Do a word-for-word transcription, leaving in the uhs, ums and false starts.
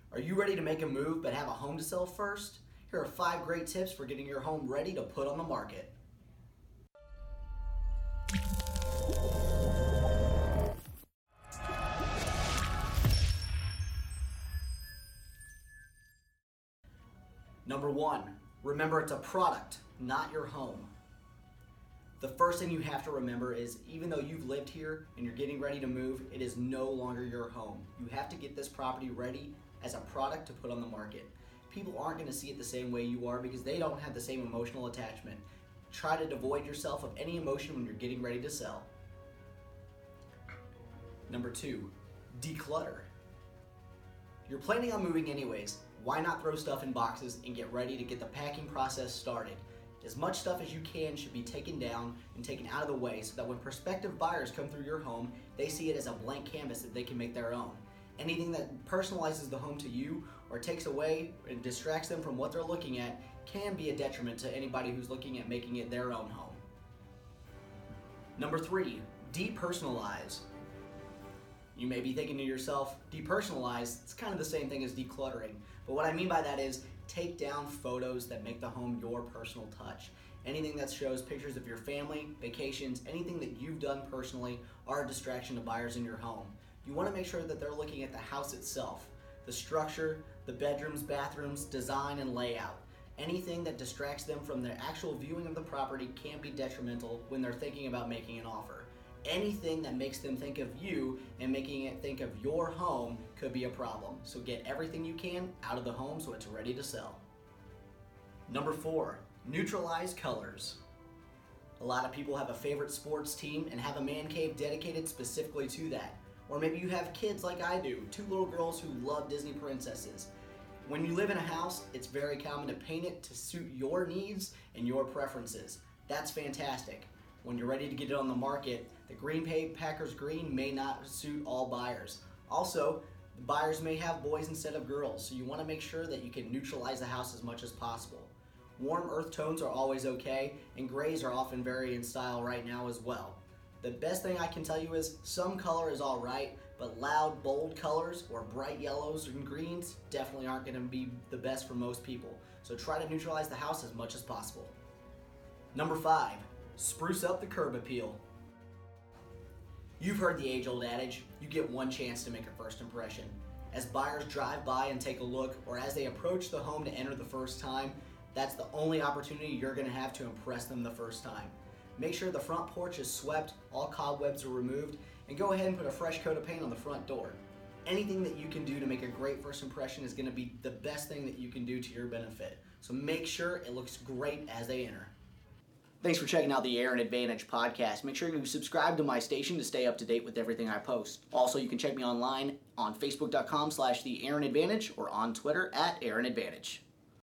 Are you ready to make a move but have a home to sell first? Here are five great tips for getting your home ready to put on the market. Number one, remember it's a product, not your home. The first thing you have to remember is even though you've lived here and you're getting ready to move, it is no longer your home. You have to get this property ready as a product to put on the market. People aren't going to see it the same way you are because they don't have the same emotional attachment. Try to devoid yourself of any emotion when you're getting ready to sell. Number two, declutter. You're planning on moving anyways. Why not throw stuff in boxes and get ready to get the packing process started? As much stuff as you can should be taken down and taken out of the way so that when prospective buyers come through your home, they see it as a blank canvas that they can make their own. Anything that personalizes the home to you or takes away and distracts them from what they're looking at can be a detriment to anybody who's looking at making it their own home. Number three, depersonalize. You may be thinking to yourself, depersonalize, it's kind of the same thing as decluttering. But what I mean by that is take down photos that make the home your personal touch. Anything that shows pictures of your family, vacations, anything that you've done personally are a distraction to buyers in your home. You want to make sure that they're looking at the house itself, the structure, the bedrooms, bathrooms, design, and layout. Anything that distracts them from their actual viewing of the property can be detrimental when they're thinking about making an offer. Anything that makes them think of you and making it think of your home could be a problem. So get everything you can out of the home so it's ready to sell. Number four, neutralize colors. A lot of people have a favorite sports team and have a man cave dedicated specifically to that. Or maybe you have kids like I do, two little girls who love Disney princesses. When you live in a house, it's very common to paint it to suit your needs and your preferences. That's fantastic. When you're ready to get it on the market, the Green Bay Packers green may not suit all buyers. Also, the buyers may have boys instead of girls, so you want to make sure that you can neutralize the house as much as possible. Warm earth tones are always okay, and grays are often very in style right now as well. The best thing I can tell you is some color is alright, but loud, bold colors or bright yellows and greens definitely aren't going to be the best for most people. So try to neutralize the house as much as possible. Number five, spruce up the curb appeal. You've heard the age-old adage, you get one chance to make a first impression. As buyers drive by and take a look, or as they approach the home to enter the first time, that's the only opportunity you're going to have to impress them the first time. Make sure the front porch is swept, all cobwebs are removed, and go ahead and put a fresh coat of paint on the front door. Anything that you can do to make a great first impression is going to be the best thing that you can do to your benefit. So make sure it looks great as they enter. Thanks for checking out the Aaron Advantage podcast. Make sure you subscribe to my station to stay up to date with everything I post. Also, you can check me online on facebook dot com slash the Aaron Advantage or on Twitter at Aaron Advantage.